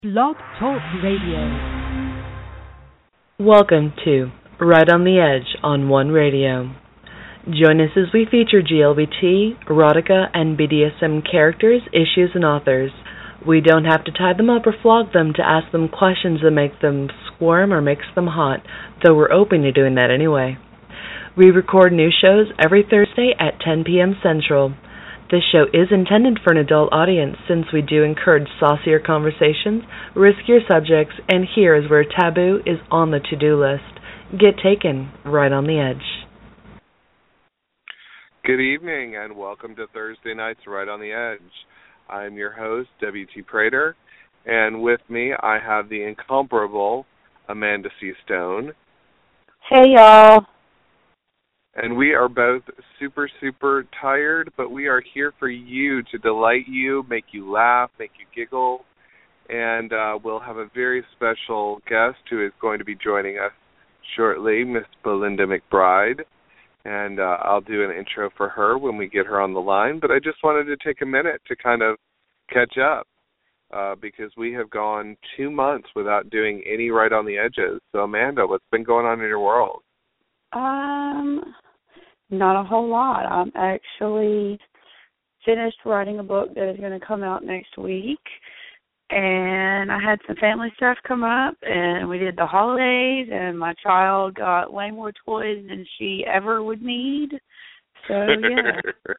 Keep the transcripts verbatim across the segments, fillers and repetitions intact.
Blog Talk Radio. Welcome to Right on the Edge on One Radio. Join us as we feature G L B T, erotica, and B D S M characters, issues, and authors. We don't have to tie them up or flog them to ask them questions that make them squirm or makes them hot, though we're open to doing that anyway. We record new shows every Thursday at ten p.m. Central. This show is intended for an adult audience since we do encourage saucier conversations, riskier subjects, and here is where taboo is on the to-do list. Get taken right on the edge. Good evening and welcome to Thursday Nights Right on the Edge. I'm your host, W T Prater, and with me I have the incomparable Amanda C. Stone. Hey, y'all. And we are both super, super tired, but we are here for you to delight you, make you laugh, make you giggle. And uh, we'll have a very special guest who is going to be joining us shortly, Miss Belinda McBride. And uh, I'll do an intro for her when we get her on the line. But I just wanted to take a minute to kind of catch up uh, because we have gone two months without doing any Right on the Edges. So, Amanda, what's been going on in your world? Um, not a whole lot. I'm actually finished writing a book that is going to come out next week. And I had some family stuff come up, and we did the holidays, and my child got way more toys than she ever would need. So, yeah.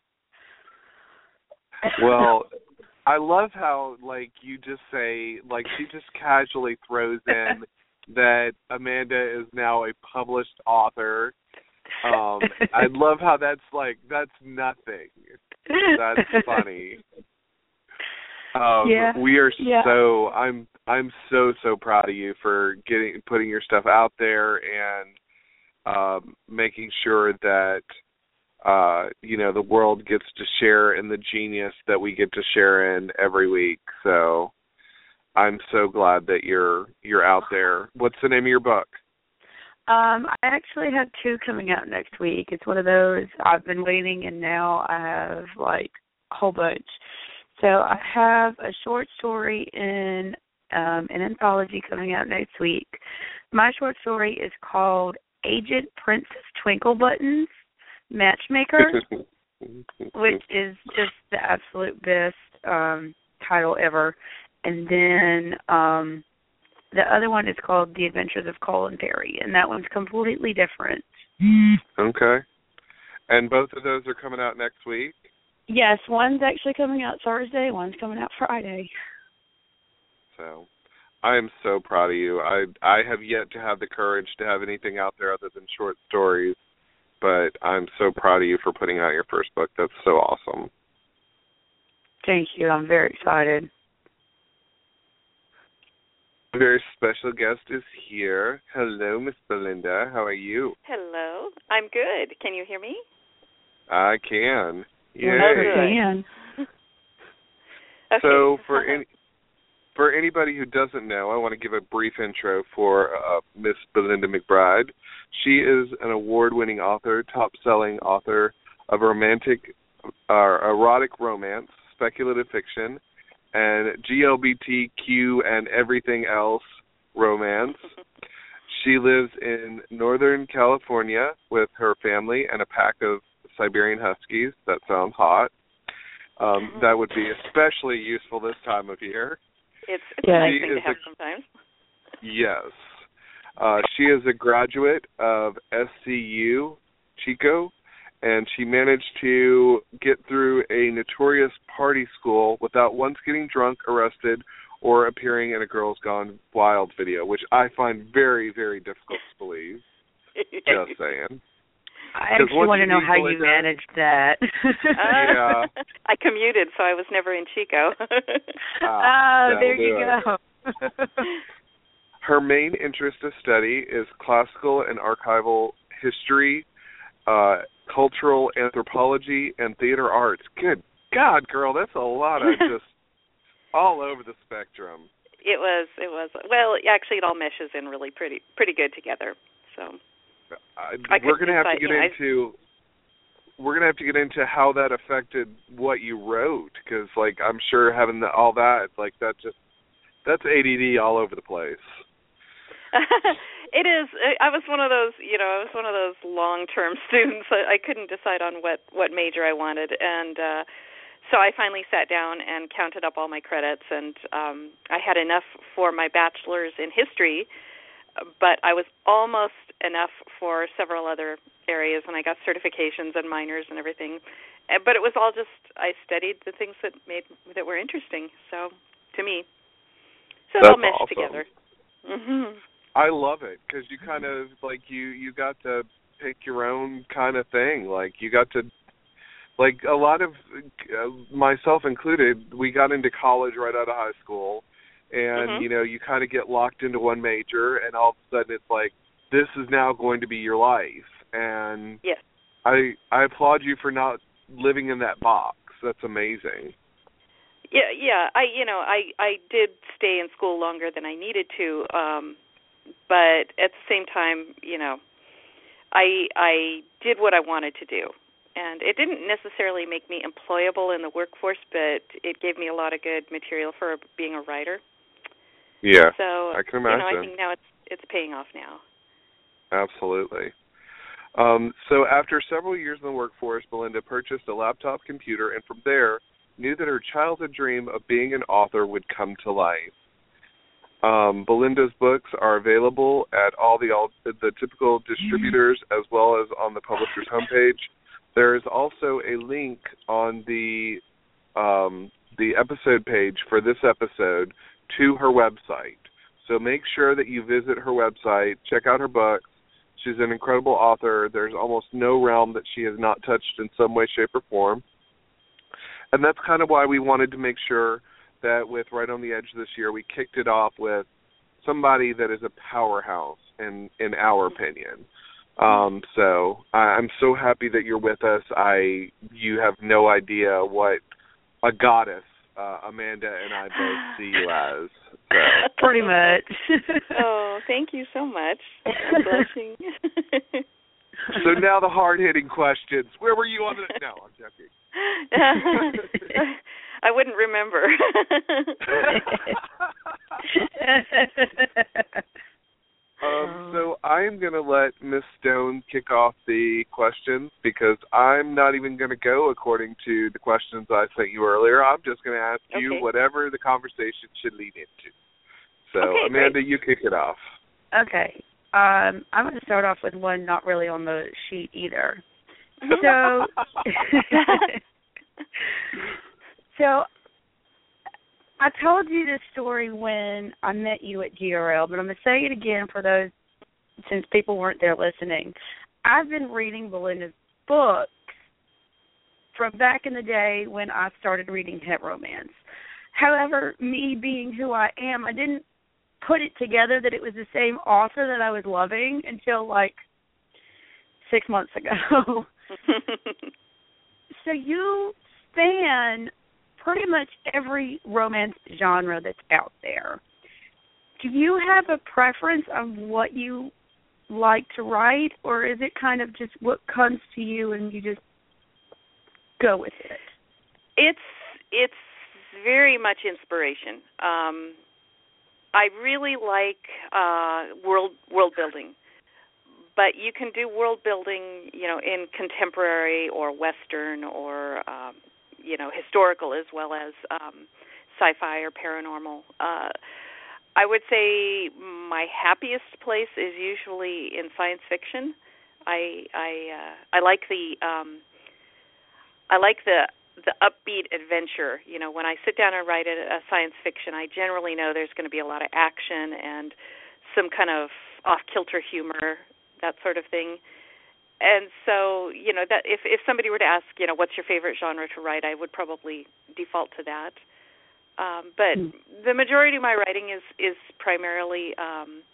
Well, I love how, like, you just say, like, she just casually throws in that Amanda is now a published author. Um, I love how that's, like, that's nothing. That's funny. Um, yeah, we are yeah. so I'm I'm so so proud of you for getting putting your stuff out there and um, making sure that uh, you know the world gets to share in the genius that we get to share in every week. So I'm so glad that you're you're out there. What's the name of your book? Um, I actually have two coming out next week. It's one of those I've been waiting, and now I have like a whole bunch. So I have a short story in um, an anthology coming out next week. My short story is called Agent Princess Twinkle Buttons Matchmaker, which is just the absolute best um, title ever. And then um, the other one is called The Adventures of Cole and Perry, and that one's completely different. Okay. And both of those are coming out next week? Yes, one's actually coming out Thursday, one's coming out Friday. So, I am so proud of you. I I have yet to have the courage to have anything out there other than short stories, but I'm so proud of you for putting out your first book. That's so awesome. Thank you. I'm very excited. A very special guest is here. Hello, Miss Belinda. How are you? Hello. I'm good. Can you hear me? I can. Yay. Yes, Okay. So for any, for anybody who doesn't know, I want to give a brief intro for uh, Miss Belinda McBride. She is an award-winning author, top-selling author of romantic, uh, erotic romance, speculative fiction, and G L B T Q and everything else romance. She lives in Northern California with her family and a pack of Siberian Huskies. That sounds hot. Um, that would be especially useful this time of year. It's, it's yeah. a nice She thing to have a, sometimes. Yes. Uh, she is a graduate of S C U Chico, and she managed to get through a notorious party school without once getting drunk, arrested, or appearing in a Girls Gone Wild video, which I find very, very difficult to believe. Just saying. I actually want to know how you managed that. Yeah. I commuted, so I was never in Chico. ah, oh, there you it. go. Her main interest of study is classical and archival history, uh, cultural anthropology, and theater arts. Good God, girl, that's a lot of just all over the spectrum. It was, it was. Well, actually, it all meshes in really pretty, pretty good together. So. Uh, we're going to have to get into we're going to have to get into how that affected what you wrote, because, like, I'm sure having the, all that, like, that just that's A D D all over the place. It is. I was one of those, you know, I was one of those long-term students. I, I couldn't decide on what, what major I wanted, and uh, so I finally sat down and counted up all my credits, and um, I had enough for my bachelor's in history, but I was almost enough for several other areas, and I got certifications and minors and everything. But it was all just, I studied the things that made that were interesting. So to me, so it all meshed awesome. together. Mm-hmm. I love it because you kind of like you you got to pick your own kind of thing. Like you got to, like a lot of uh, myself included, we got into college right out of high school, and mm-hmm. you know you kind of get locked into one major, and all of a sudden it's like this is now going to be your life. And yes. I I applaud you for not living in that box. That's amazing. Yeah, yeah. I you know I I did stay in school longer than I needed to. Um, But at the same time, you know, I I did what I wanted to do. And it didn't necessarily make me employable in the workforce, but it gave me a lot of good material for being a writer. Yeah, so, I can imagine. You know, I think now it's it's paying off now. Absolutely. Um, so after several years in the workforce, Belinda purchased a laptop computer, and from there knew that her childhood dream of being an author would come to life. Um, Belinda's books are available at all the all, the typical distributors as well as on the publisher's homepage. There is also a link on the um, the episode page for this episode to her website. So make sure that you visit her website, check out her books. She's an incredible author. There's almost no realm that she has not touched in some way, shape, or form. And that's kind of why we wanted to make sure that with Right on the Edge this year, we kicked it off with somebody that is a powerhouse, in, in our opinion. Um, so I, I'm so happy that you're with us. I you have no idea what a goddess uh, Amanda and I both see you as. So. Pretty much. Oh, thank you so much. I'm blushing. So now the hard-hitting questions. Where were you on the... No, I'm joking. I wouldn't remember. um, so I am going to let Miss Stone kick off the questions because I'm not even going to go according to the questions I sent you earlier. I'm just going to ask okay. you whatever the conversation should lead into. So, okay, Amanda, great. you kick it off. Okay. Um, I'm going to start off with one not really on the sheet either. So, so I told you this story when I met you at G R L, but I'm going to say it again for those, since people weren't there listening. I've been reading Belinda's books from back in the day when I started reading het romance. However, me being who I am, I didn't put it together that it was the same author that I was loving until like six months ago. So you span pretty much every romance genre that's out there. Do you have a preference of what you like to write, or is it kind of just what comes to you and you just go with it? It's it's very much inspiration. Um, I really like uh, world world building, but you can do world building, you know, in contemporary or Western or um, you know, historical as well as um, sci-fi or paranormal. Uh, I would say my happiest place is usually in science fiction. I I uh, I like the um, I like the the upbeat adventure. You know, when I sit down and write a, a science fiction, I generally know there's going to be a lot of action and some kind of off-kilter humor, that sort of thing. And so, you know, that if if somebody were to ask, you know, what's your favorite genre to write, I would probably default to that. Um, but mm. the majority of my writing is is primarily um,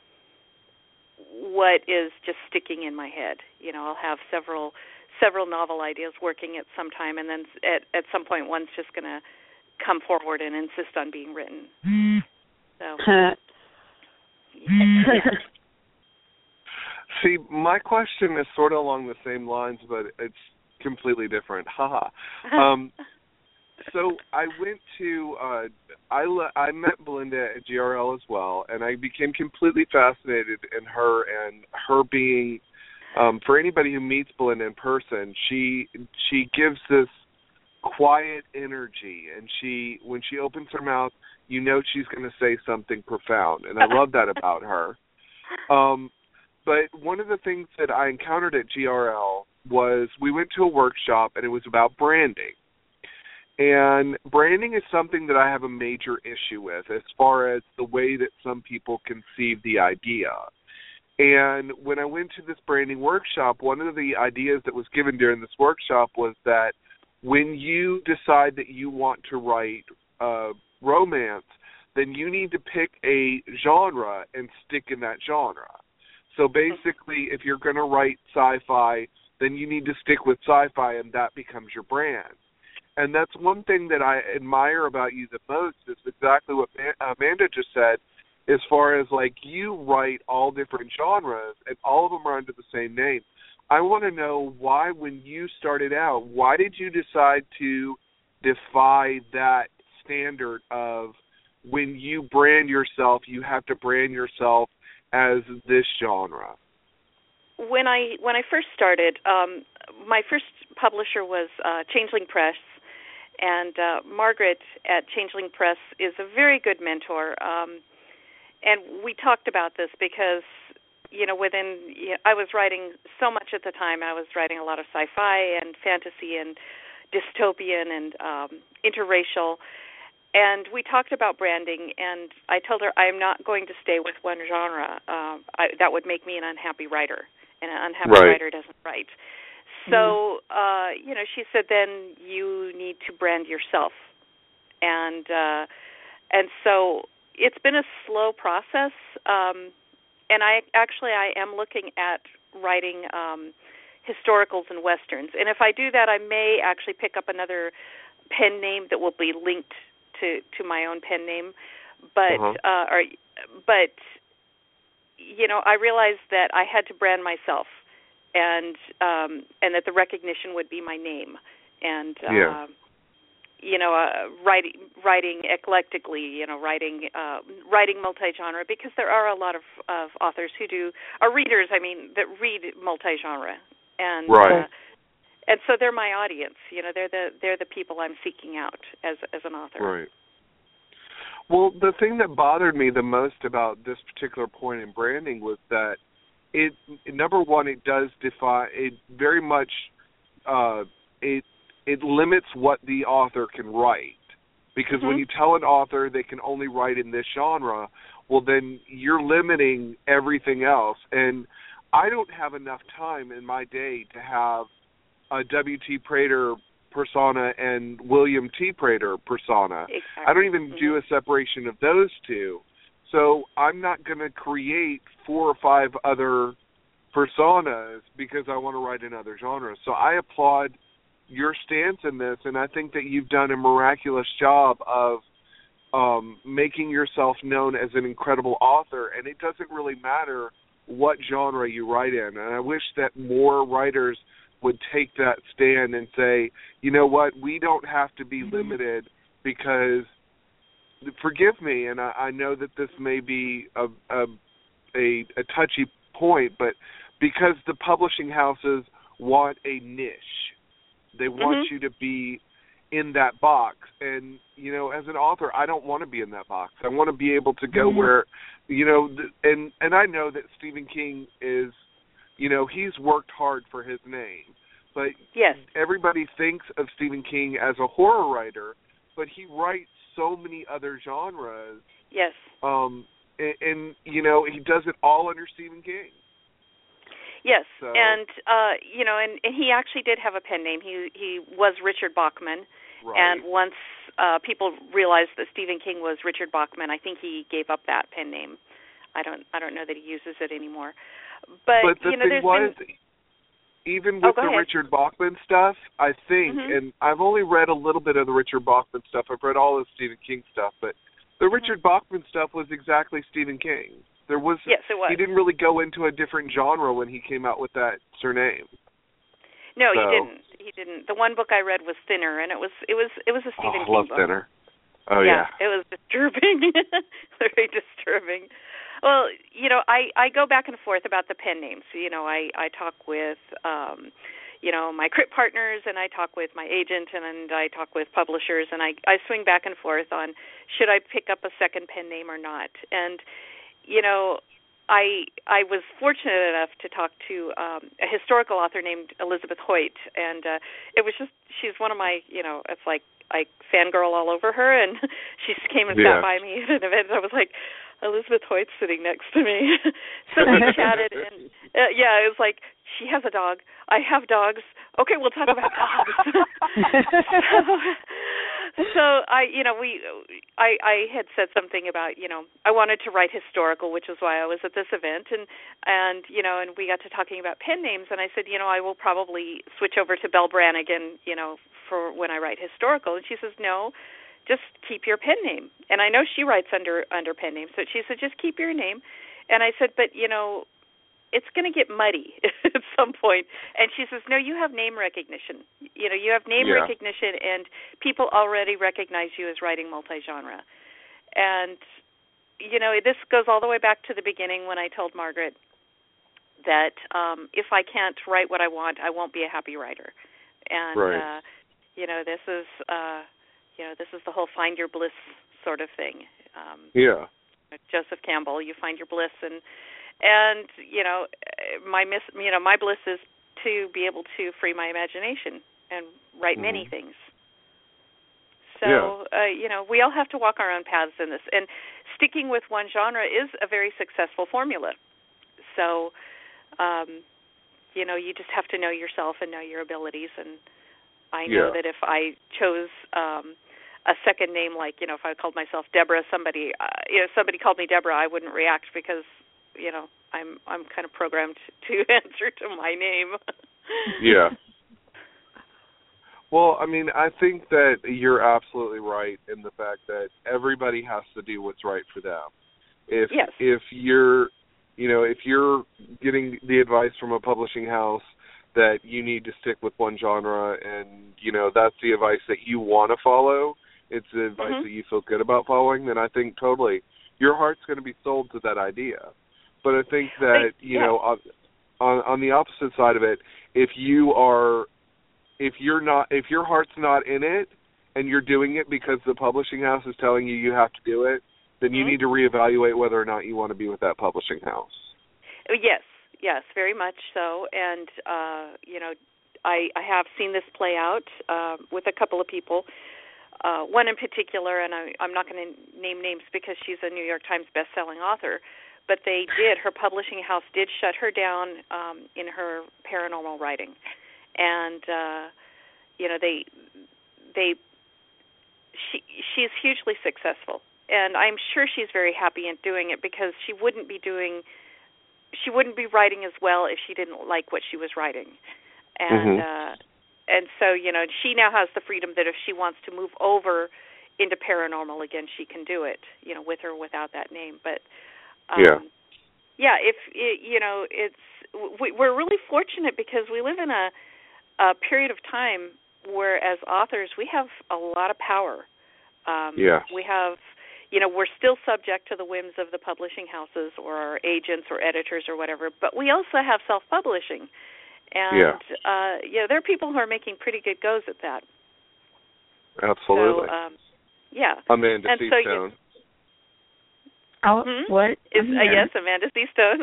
what is just sticking in my head. You know, I'll have several. several novel ideas working at some time, and then at, at some point one's just going to come forward and insist on being written. So, yeah. See, my question is sort of along the same lines, but it's completely different. Haha. um, so I went to uh, I le- I met Belinda at G R L as well, and I became completely fascinated in her and her being. Um, for anybody who meets Belinda in person, she she gives this quiet energy, and she when she opens her mouth, you know she's going to say something profound, and I love that about her. Um, but one of the things that I encountered at G R L was we went to a workshop, and it was about branding. And branding is something that I have a major issue with as far as the way that some people conceive the idea. And when I went to this branding workshop, one of the ideas that was given during this workshop was that when you decide that you want to write uh, romance, then you need to pick a genre and stick in that genre. So basically, if you're going to write sci-fi, then you need to stick with sci-fi, and that becomes your brand. And that's one thing that I admire about you the most is exactly what Amanda just said, as far as, like, you write all different genres, and all of them are under the same name. I want to know why, when you started out, why did you decide to defy that standard of when you brand yourself, you have to brand yourself as this genre? When I when I first started, um, my first publisher was uh, Changeling Press, and uh, Margaret at Changeling Press is a very good mentor. Um, and we talked about this because, you know, within you know, I was writing so much at the time. I was writing a lot of sci-fi and fantasy and dystopian and um, interracial. And we talked about branding, and I told her I'm not going to stay with one genre. Um, I, that would make me an unhappy writer, and an unhappy right. writer doesn't write. So, uh, you know, she said, then you need to brand yourself. And uh, and so it's been a slow process. Um, and I actually I am looking at writing um, historicals and westerns. And if I do that, I may actually pick up another pen name that will be linked to, to my own pen name. But, uh-huh. uh, or, but, you know, I realized that I had to brand myself. And um, and that the recognition would be my name, and uh, yeah. you know, uh, writing writing eclectically, you know, writing uh, writing multi-genre, because there are a lot of, of authors who do, or readers, I mean, that read multi-genre, and right. uh, and so they're my audience. You know, they're the they're the people I'm seeking out as as an author. Right. Well, the thing that bothered me the most about this particular point in branding was that It number one, it does defy it very much. Uh, it it limits what the author can write, because mm-hmm. when you tell an author they can only write in this genre, well, then you're limiting everything else. And I don't have enough time in my day to have a W T Prater persona and William T. Prater persona. Exactly. I don't even mm-hmm. do a separation of those two. So I'm not going to create four or five other personas because I want to write in other genres. So I applaud your stance in this, and I think that you've done a miraculous job of um, making yourself known as an incredible author, and it doesn't really matter what genre you write in. And I wish that more writers would take that stand and say, you know what, we don't have to be limited because... Forgive me, and I, I know that this may be a, a, a, a touchy point, but because the publishing houses want a niche, they want mm-hmm. you to be in that box. And, you know, as an author, I don't want to be in that box. I want to be able to go mm-hmm. where, you know, and, and I know that Stephen King is, you know, he's worked hard for his name. But yes. everybody thinks of Stephen King as a horror writer, but he writes so many other genres. Yes. Um, and, and, you know, he does it all under Stephen King. Yes, so. and, uh, you know, and, and he actually did have a pen name. He he was Richard Bachman. Right. And once uh, people realized that Stephen King was Richard Bachman, I think he gave up that pen name. I don't I don't know that he uses it anymore. But, but the you know, thing there's was, been... even with oh, the ahead. Richard Bachman stuff, I think, mm-hmm. and I've only read a little bit of the Richard Bachman stuff. I've read all of Stephen King stuff, but the mm-hmm. Richard Bachman stuff was exactly Stephen King. There was, yes, it was. He didn't really go into a different genre when he came out with that surname. No, so, he didn't. He didn't. The one book I read was Thinner, and it was it was it was a Stephen oh, King love book. Thinner. Oh yeah, yeah. It was disturbing, very disturbing. Well, you know, I, I go back and forth about the pen names. You know, I, I talk with, um, you know, my crypt partners, and I talk with my agent, and, and I talk with publishers, and I, I swing back and forth on should I pick up a second pen name or not. And, you know, I I was fortunate enough to talk to um, a historical author named Elizabeth Hoyt, and uh, it was just, she's one of my, you know, it's like I fangirl all over her, and she just came and yeah. sat by me at an event, and I was like, Elizabeth Hoyt's sitting next to me. So we chatted, and uh, yeah, it was like, she has a dog. I have dogs. Okay, we'll talk about dogs. so, so I, you know, we, I, I had said something about, you know, I wanted to write historical, which is why I was at this event, and, and you know, and we got to talking about pen names, and I said, you know, I will probably switch over to Belle Brannigan, you know, for when I write historical, and she says, no, just keep your pen name. And I know she writes under under pen names, but she said, just keep your name. And I said, but, you know, it's going to get muddy at some point. And she says, no, you have name recognition. You know, you have name yeah. recognition, and people already recognize you as writing multi-genre. And, you know, this goes all the way back to the beginning when I told Margaret that um, if I can't write what I want, I won't be a happy writer. And, right. uh, you know, this is... Uh, You know, this is the whole find your bliss sort of thing. Um, yeah. Joseph Campbell, you find your bliss, and and you know, my miss, you know, my bliss is to be able to free my imagination and write mm-hmm. many things. So, yeah. uh, you know, we all have to walk our own paths in this, and sticking with one genre is a very successful formula. So, um, you know, you just have to know yourself and know your abilities, and I know yeah. that if I chose um, a second name, like, you know, if I called myself Deborah, somebody, uh, you know, somebody called me Deborah, I wouldn't react because, you know, I'm I'm kind of programmed to answer to my name. yeah. Well, I mean, I think that you're absolutely right in the fact that everybody has to do what's right for them. If yes. if you're, you know, if you're getting the advice from a publishing house that you need to stick with one genre, and, you know, that's the advice that you want to follow, it's the advice mm-hmm. that you feel good about following, then I think totally your heart's going to be sold to that idea. But I think that, you yeah. know, on, on on the opposite side of it, if you are, if you're not, if your heart's not in it, and you're doing it because the publishing house is telling you you have to do it, then you mm-hmm. need to reevaluate whether or not you want to be with that publishing house. Yes. Yes, very much so, and uh, you know, I, I have seen this play out uh, with a couple of people. Uh, one in particular, and I, I'm not going to name names because she's a New York Times best-selling author, but they did. Her publishing house did shut her down um, in her paranormal writing, and uh, you know, they they she she's hugely successful, and I'm sure she's very happy in doing it because she wouldn't be doing. She wouldn't be writing as well if she didn't like what she was writing. And mm-hmm. uh, and so, you know, she now has the freedom that if she wants to move over into paranormal again, she can do it, you know, with or without that name. But, um, yeah, yeah, if, it, you know, it's, we, we're really fortunate because we live in a, a period of time where as authors we have a lot of power. Um, yeah. We have... You know, we're still subject to the whims of the publishing houses or our agents or editors or whatever, but we also have self-publishing. And, yeah. uh, you know, there are people who are making pretty good goes at that. Absolutely. So, um, yeah. Amanda and Seastone. So you, oh, hmm? what? Is, uh, yes, Amanda Seastone.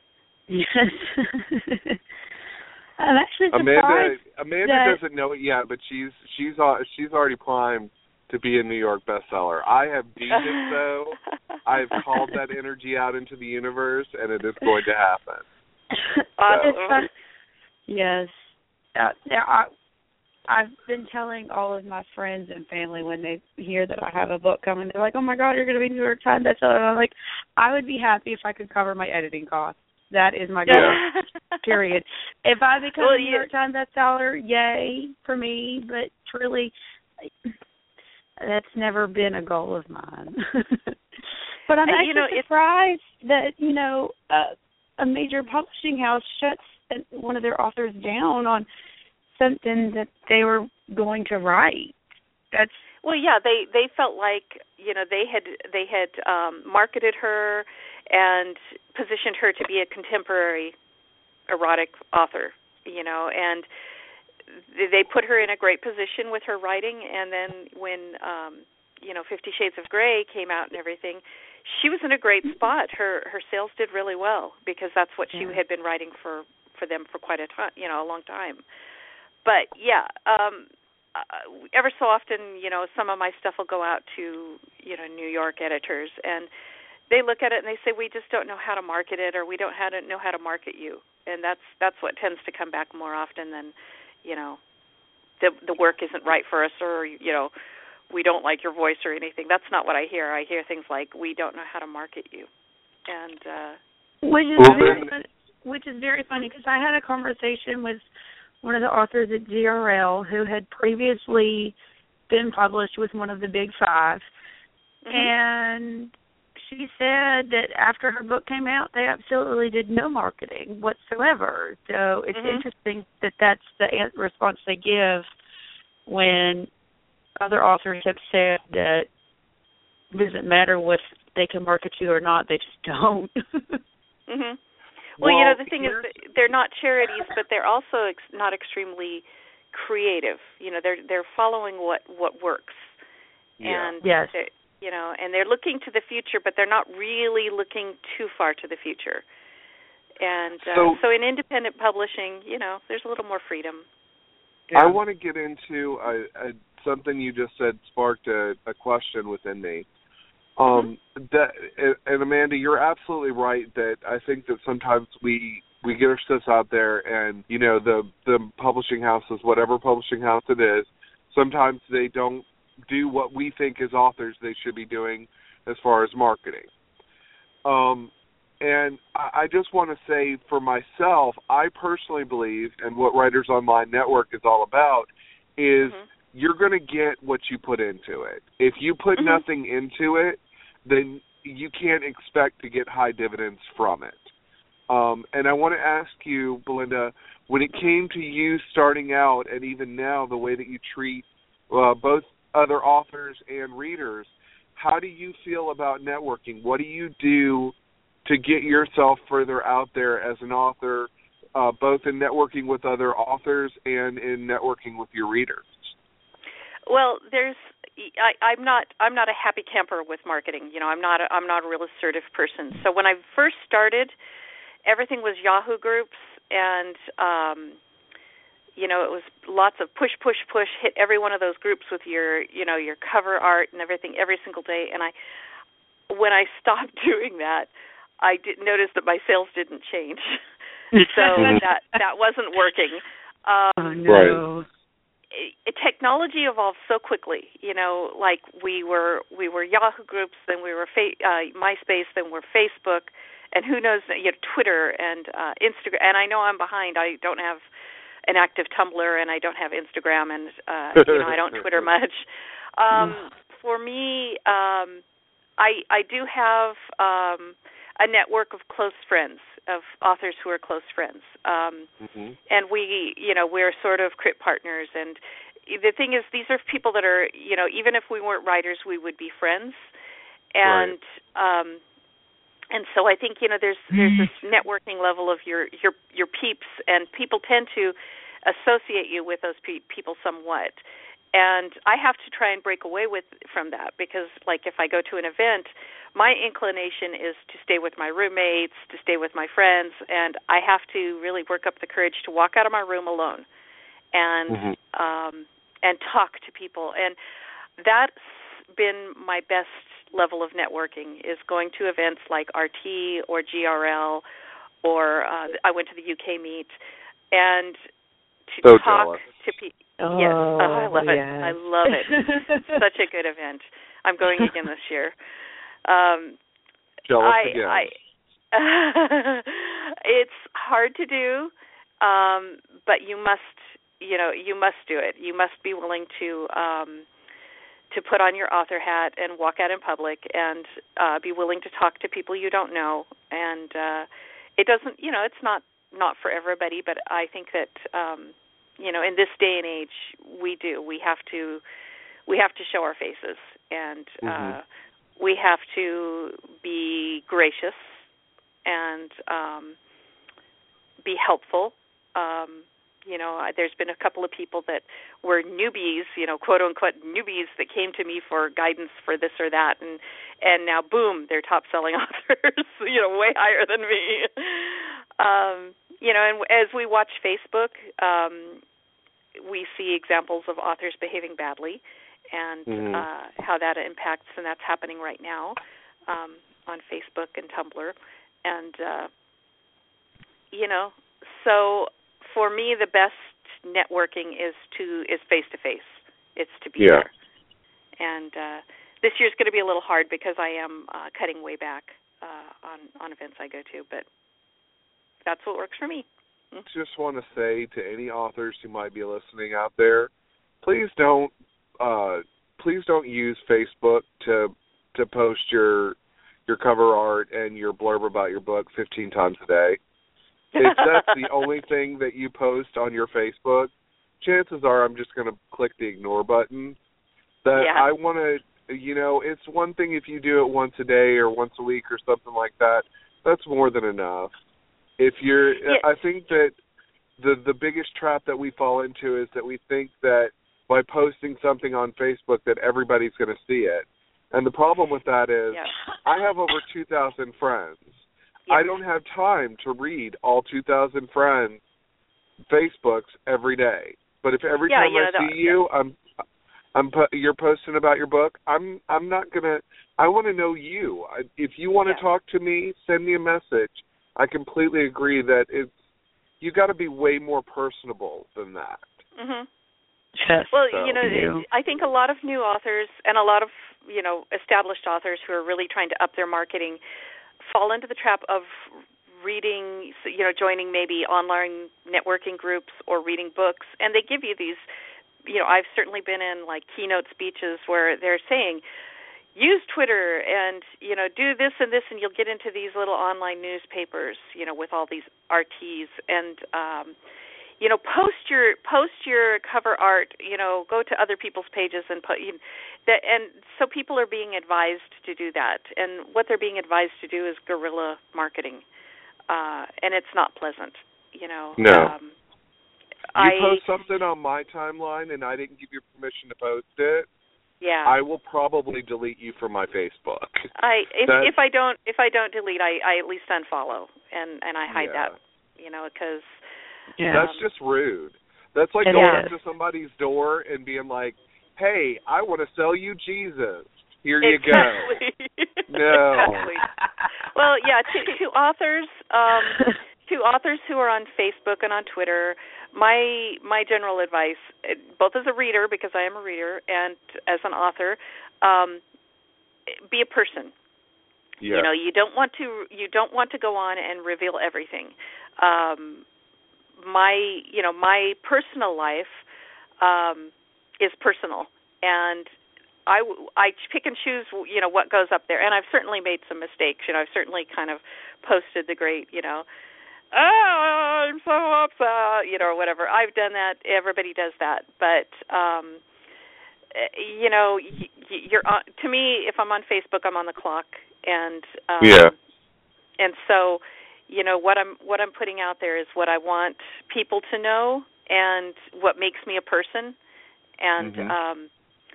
Yes. I'm actually Amanda, surprised Amanda that... doesn't know it yet, but she's she's she's already primed to be a New York bestseller. I have deemed it so. I've called that energy out into the universe, and it is going to happen. Awesome. So. Yes. Uh, now, I, I've been telling all of my friends and family when they hear that I have a book coming, they're like, oh, my God, you're going to be New York Times bestseller. And I'm like, I would be happy if I could cover my editing costs. That is my goal, yeah. period. If I become well, a New you... York Times bestseller, yay for me, but truly... That's never been a goal of mine. But I'm and, actually you know, surprised that, you know, uh, a major publishing house shuts one of their authors down on something that they were going to write. That's well, yeah. They they felt like you know they had they had um, marketed her and positioned her to be a contemporary erotic author, you know, and they put her in a great position with her writing. And then when um, you know Fifty Shades of Grey came out and everything, she was in a great spot. Her her sales did really well because that's what she yeah. had been writing for, for them for quite a time, you know, a long time. But yeah. Um, Uh, ever so often, you know, some of my stuff will go out to, you know, New York editors, and they look at it and they say, we just don't know how to market it, or we don't how to know how to market you. And that's that's what tends to come back more often than, you know, the the work isn't right for us, or, you know, we don't like your voice or anything. That's not what I hear. I hear things like, we don't know how to market you. And uh, which is well, very then, fun, which is very funny because I had a conversation with one of the authors at G R L who had previously been published with one of the big five. Mm-hmm. And she said that after her book came out, they absolutely did no marketing whatsoever. So it's mm-hmm. interesting that that's the response they give when other authors have said that it doesn't matter what they can market you or not, they just don't. mm-hmm. Well, you know, the thing is that they're not charities, but they're also ex- not extremely creative. You know, they're they're following what, what works. Yeah. And yes. You know, and they're looking to the future, but they're not really looking too far to the future. And uh, so, so in independent publishing, you know, there's a little more freedom. I want to get into a, a, something you just said sparked a, a question within me. Um, that, and Amanda, you're absolutely right that I think that sometimes we we get our stuff out there, and you know the the publishing houses, whatever publishing house it is, sometimes they don't do what we think as authors they should be doing as far as marketing. Um, and I, I just want to say for myself, I personally believe, and what Writers Online Network is all about, is mm-hmm. you're going to get what you put into it. If you put mm-hmm. nothing into it, then you can't expect to get high dividends from it. Um, and I want to ask you, Belinda, when it came to you starting out and even now the way that you treat uh, both other authors and readers, how do you feel about networking? What do you do to get yourself further out there as an author, uh, both in networking with other authors and in networking with your readers? Well, there's I, I'm not I'm not a happy camper with marketing. You know, I'm not a, I'm not a real assertive person. So when I first started, everything was Yahoo groups, and um, you know, it was lots of push, push, push. Hit every one of those groups with your you know your cover art and everything every single day. And I when I stopped doing that, I did notice that my sales didn't change. So that that wasn't working. Um, oh no. Right. It, technology evolved so quickly, you know, like we were we were Yahoo groups, then we were fa- uh, MySpace, then we're Facebook, and who knows, you know, Twitter and uh, Instagram. And I know I'm behind. I don't have an active Tumblr, and I don't have Instagram, and uh, you know, I don't Twitter much. Um, for me, um, I I do have um, a network of close friends, of authors who are close friends. Um, mm-hmm. And we, you know, we're sort of crit partners. And the thing is, these are people that are, you know, even if we weren't writers, we would be friends. And right. um, and so I think, you know, there's there's this networking level of your, your, your peeps, and people tend to associate you with those pe- people somewhat. And I have to try and break away with from that because, like, if I go to an event, my inclination is to stay with my roommates, to stay with my friends, and I have to really work up the courage to walk out of my room alone and mm-hmm. um, and talk to people. And that's been my best level of networking, is going to events like R T or G R L, or uh, I went to the U K Meet, and to so talk jealous. to people. Oh, yes, oh, I love yes. it. I love it. Such a good event. I'm going again this year. Um, Jealous I, again. I, it's hard to do, um, but you must, you know, you must do it. You must be willing to um, to put on your author hat and walk out in public, and uh, be willing to talk to people you don't know. And uh, it doesn't, you know, it's not not for everybody, but I think that. Um, you know, in this day and age, we do. We have to we have to show our faces, and mm-hmm. uh, we have to be gracious and um, be helpful. Um, you know, there's been a couple of people that were newbies, you know, quote unquote newbies, that came to me for guidance for this or that, and and now boom, they're top selling authors, you know, way higher than me. Um, you know, and as we watch Facebook, um, we see examples of authors behaving badly, and mm-hmm. uh, how that impacts, and that's happening right now um, on Facebook and Tumblr, and uh, you know, so. For me, the best networking is to is face to face. It's to be yeah. there. And uh, this year's going to be a little hard because I am uh, cutting way back uh, on on events I go to, but that's what works for me. I just want to say to any authors who might be listening out there, please don't uh, please don't use Facebook to to post your your cover art and your blurb about your book fifteen times a day. If that's the only thing that you post on your Facebook, chances are I'm just going to click the ignore button. That yeah. I want to, you know, it's one thing if you do it once a day or once a week or something like that. That's more than enough. If you're, yeah. I think that the the biggest trap that we fall into is that we think that by posting something on Facebook that everybody's going to see it. And the problem with that is yeah. I have over two thousand friends. Yeah. I don't have time to read all two thousand friends' Facebooks every day. But if every yeah, time yeah, I that, see you, yeah. I'm, I'm, you're posting about your book. I'm, I'm not gonna. I want to know you. I, if you want to yeah. talk to me, send me a message. I completely agree that it's. You got to be way more personable than that. Mhm. Yes. Well, so. you know, you. I think a lot of new authors and a lot of you know established authors who are really trying to up their marketing fall into the trap of reading, you know, joining maybe online networking groups or reading books, and they give you these, you know, I've certainly been in like keynote speeches where they're saying, use Twitter and, you know, do this and this and you'll get into these little online newspapers, you know, with all these R Ts and, um, you know, post your post your cover art. You know, go to other people's pages and put. You know, that, and so people are being advised to do that. And what they're being advised to do is guerrilla marketing, uh, and it's not pleasant. You know. No. Um, you I, post something on my timeline and I didn't give you permission to post it. Yeah. I will probably delete you from my Facebook. I if if I don't if I don't delete, I, I at least unfollow and and I hide yeah. that. You know, because. Yeah. That's just rude. That's like It going is. up to somebody's door and being like, hey, I want to sell you Jesus. Here you exactly. go. No. Exactly. Well, yeah, to, to authors, um, to authors who are on Facebook and on Twitter, my my general advice, both as a reader, because I am a reader, and as an author, um, be a person. Yeah. You know, you don't want to you don't want to go on and reveal everything. Um, my you know my personal life um, is personal, and I, I pick and choose you know what goes up there, and I've certainly made some mistakes. You know, I've certainly kind of posted the great you know, oh, I'm so upset, you know, or whatever. I've done that. Everybody does that, but um, you know, you're on, to me, if I'm on Facebook, I'm on the clock, and um, yeah, and so. You know, what I'm what I'm putting out there is what I want people to know and what makes me a person. And mm-hmm. um,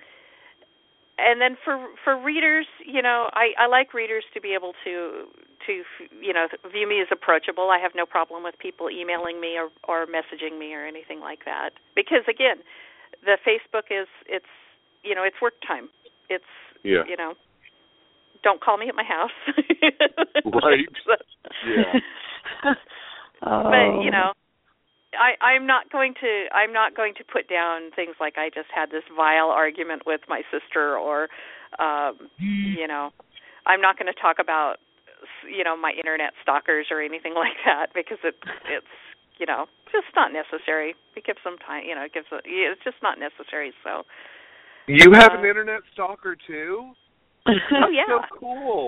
and then for for readers, you know, I, I like readers to be able to to you know view me as approachable. I have no problem with people emailing me or, or messaging me or anything like that. Because again, the Facebook is it's you know, it's work time. It's yeah. you know Don't call me at my house. Right. Yeah. Oh. But you know, I, I'm not going to. I'm not going to put down things like I just had this vile argument with my sister, or, um, you know, I'm not going to talk about, you know, my internet stalkers or anything like that because it, it's, you know, just not necessary. It gives them time. You know, it gives. A, it's just not necessary. So. You have uh, an internet stalker too? Oh yeah. So cool.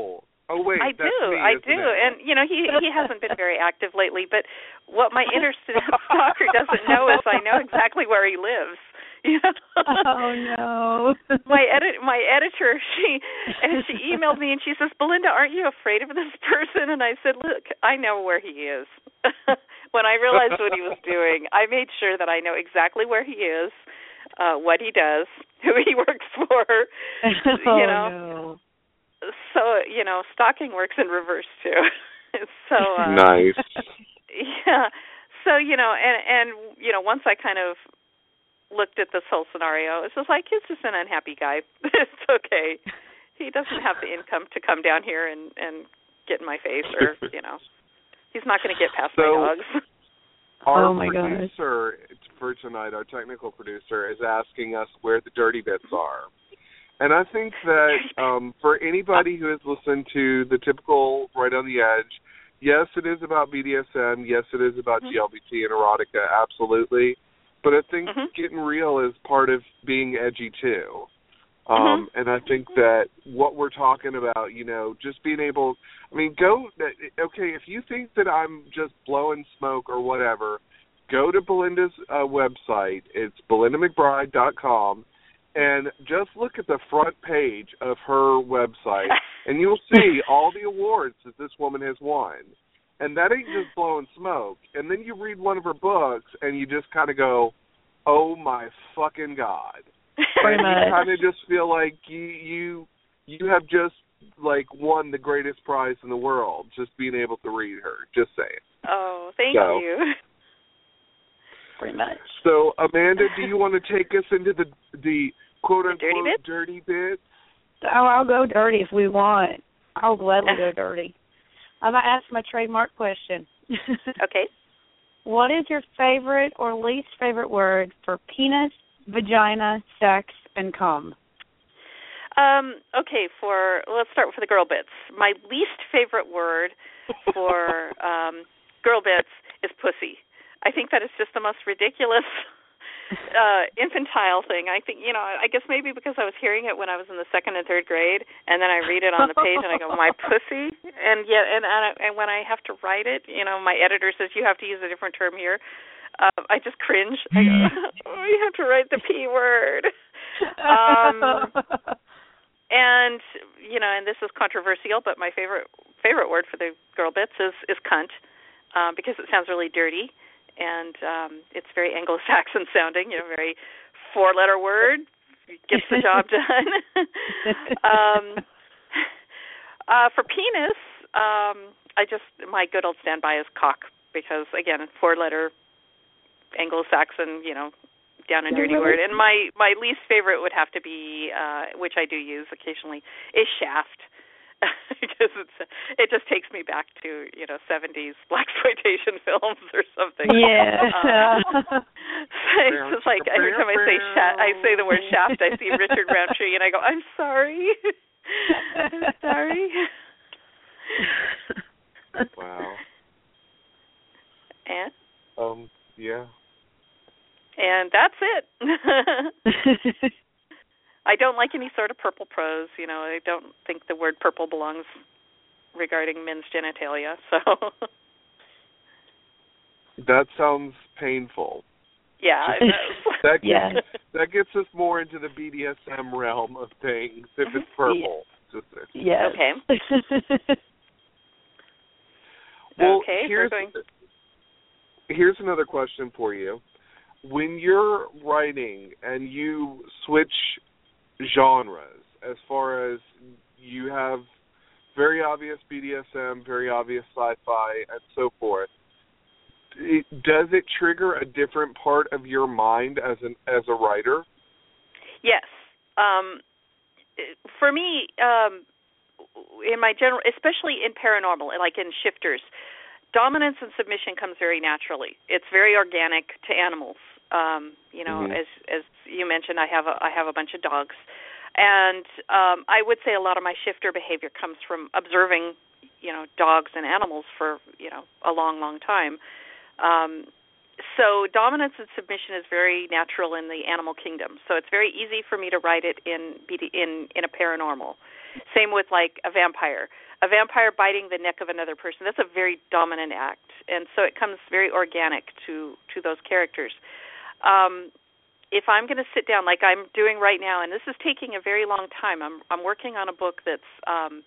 Oh wait, I that's do, me, I isn't do, it? and you know he he hasn't been very active lately. But what my internet stalker doesn't know is I know exactly where he lives. You know? Oh no. my edit my editor she and she emailed me and she says, Belinda, aren't you afraid of this person? And I said, look, I know where he is. When I realized what he was doing, I made sure that I know exactly where he is, uh, what he does, who he works for. Oh, you know. No. So, you know, stalking works in reverse too. so uh, Nice. Yeah. So, you know, and and you know, once I kind of looked at this whole scenario, it's just like he's just an unhappy guy. It's okay. He doesn't have the income to come down here and and get in my face, or you know, he's not going to get past so, my dogs. Our oh my producer gosh. for tonight, our technical producer, is asking us where the dirty bits are. And I think that um, for anybody who has listened to the typical Right on the Edge, yes, it is about B D S M. Yes, it is about Mm-hmm. G L B T and erotica, absolutely. But I think Mm-hmm. getting real is part of being edgy, too. Um, Mm-hmm. And I think that what we're talking about, you know, just being able, I mean, go, okay, if you think that I'm just blowing smoke or whatever, go to Belinda's uh, website. It's belinda mcbride dot com. And just look at the front page of her website, and you'll see all the awards that this woman has won. And that ain't just blowing smoke. And then you read one of her books, and you just kind of go, oh, my fucking God. Pretty And much. you kind of just feel like you, you you have just, like, won the greatest prize in the world, just being able to read her. Just saying. Oh, thank So. you. Pretty much. So, Amanda, do you want to take us into the, the quote-unquote dirty bits? dirty bits? Oh, I'll go dirty if we want. I'll gladly go dirty. I'm going to ask my trademark question. Okay. What is your favorite or least favorite word for penis, vagina, sex, and cum? Um, okay, for let's start with the girl bits. My least favorite word for um, girl bits is pussy. I think that is just the most ridiculous, uh, infantile thing. I think, you know, I guess maybe because I was hearing it when I was in the second and third grade, and then I read it on the page and I go, my pussy? And yet, and, and, I, and when I have to write it, you know, my editor says you have to use a different term here. Uh, I just cringe. I go, oh, you have to write the P word. Um, and, you know, and this is controversial, but my favorite favorite word for the girl bits is, is cunt, um, because it sounds really dirty. And um, it's very Anglo-Saxon sounding, you know, very four-letter word, gets the job done. um, uh, for penis, um, I just, my good old standby is cock, because, again, four-letter Anglo-Saxon, you know, down and dirty word. And my, my least favorite would have to be, uh, which I do use occasionally, is shaft. Because it's it just takes me back to, you know, seventies blaxploitation films or something. Yeah. Um, it's just like every time I say shaft, I say the word shaft, I see Richard Roundtree and I go, I'm sorry. I'm sorry. Wow. And Um, yeah. and that's it. I don't like any sort of purple prose. You know, I don't think the word purple belongs regarding men's genitalia. So That sounds painful. yeah, it does. That gets, Yes. that gets us more into the B D S M realm of things if it's purple. Just Yes. Okay. Well, Okay, here's, we're going. here's another question for you. When you're writing and you switch genres, as far as you have very obvious B D S M, very obvious sci-fi, and so forth, it, does it trigger a different part of your mind as an as a writer? Yes. Um, for me, um, in my general, especially in paranormal, like in shifters, dominance and submission comes very naturally. It's very organic to animals. Um, you know, Mm-hmm. as as you mentioned, I have a I have a bunch of dogs, and um, I would say a lot of my shifter behavior comes from observing, you know, dogs and animals for you know a long, long time. Um, so dominance and submission is very natural in the animal kingdom. So it's very easy for me to write it in in in a paranormal. Same with like a vampire. a vampire biting the neck of another person. That's a very dominant act, and so it comes very organic to, to those characters. Um, if I'm going to sit down, like I'm doing right now, and this is taking a very long time, I'm I'm working on a book that's um,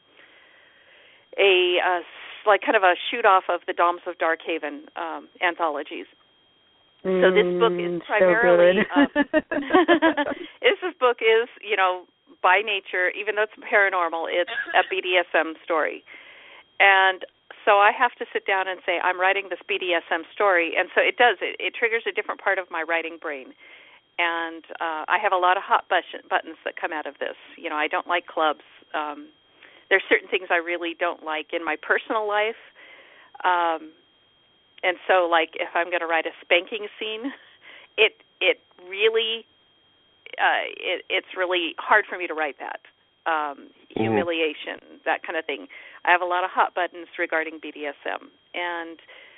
a uh, like kind of a shoot off of the Daughters of Darkhaven um, anthologies. Mm, so this book is primarily so um, this book is you know by nature, even though it's paranormal, it's a B D S M story, and so I have to sit down and say I'm writing this B D S M story, and so it does it, it triggers a different part of my writing brain, and uh, I have a lot of hot button, buttons that come out of this. You know, I don't like clubs. Um, there's certain things I really don't like in my personal life. Um, And so, like, if I'm going to write a spanking scene, it it really uh, it, it's really hard for me to write that. Um, mm-hmm. Humiliation, that kind of thing. I have a lot of hot buttons regarding B D S M, and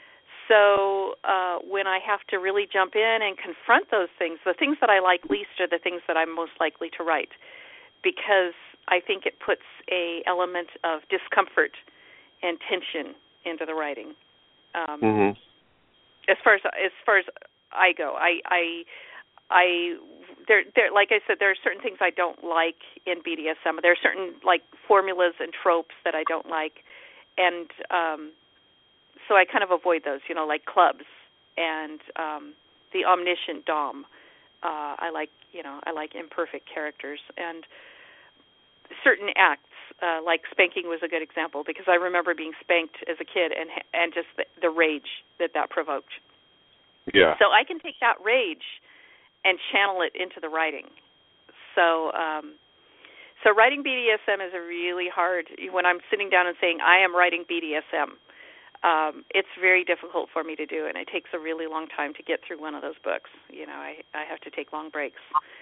so uh, when I have to really jump in and confront those things, the things that I like least are the things that I'm most likely to write, because I think it puts a element of discomfort and tension into the writing. Um, mm-hmm. As far as as far as I go, I I I there there like I said, there are certain things I don't like in B D S M. There are certain like formulas and tropes that I don't like, and um, so I kind of avoid those. You know, like clubs and um, the omniscient dom. Uh, I like you know I like imperfect characters and certain acts. Uh, like spanking was a good example, because I remember being spanked as a kid and and just the, the rage that that provoked. Yeah. So I can take that rage and channel it into the writing. So um, so writing B D S M is a really hard. When I'm sitting down and saying I am writing B D S M, um, it's very difficult for me to do, and it takes a really long time to get through one of those books. You know, I I have to take long breaks.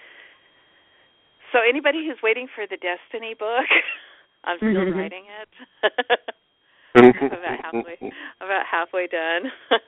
So anybody who's waiting for the Destiny book. I'm still mm-hmm. writing it. about halfway, about halfway done.